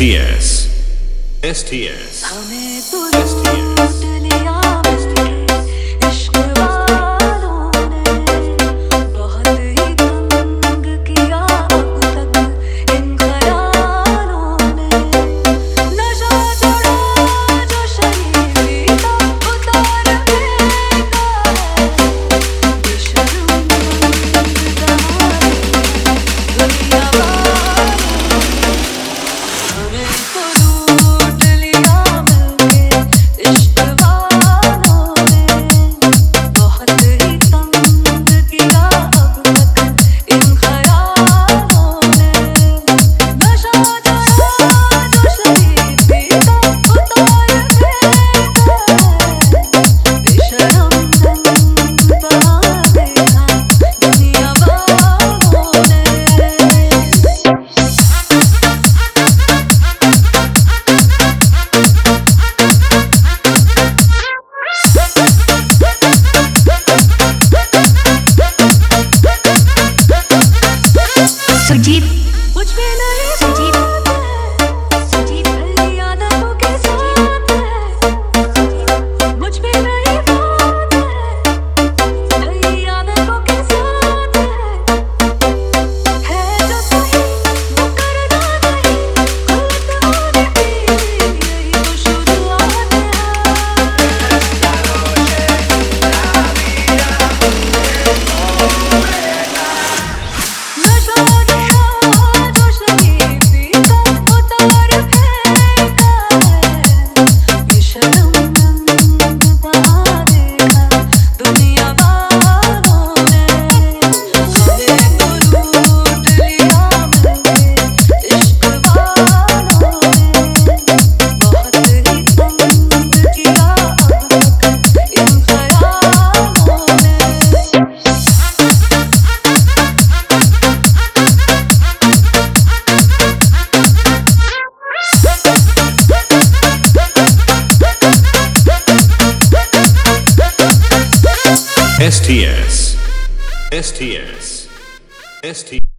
STS STS हमें तो लूट लिया इश्क वालों ने, बहुत ही तंग किया अब तक इन ख्यालों ने। नशा चढ़ा जो शरीरी का उतार फेंका है, बेशर्म दुनिया वालों ने। हमें तो लूट लिया मिलके इश्क वालों ने, बहुत ही तंग किया अब तक इन ख्यालों ने। नशा चढ़ा जो शरीरी का उतार फेंका है, बेशर्म बना देखा दुनिया वालों ने। सुजीत कुछ भी नहीं सुजीत सुजीत यादों के साथ है, मुझ पे नहीं बात है, यादों के साथ है जो सही वो करना नहीं, गलत होने की यही तो शुरुआत है। नशा जो शरीरी का उतार फेंका है, बेशर्म बना देखा दुनिया वालों ने। हमें तो लूट लिया मिलके इश्क वालों ने, बहुत ही तंग किया अब तक इन ख्यालों ने। STS STS STS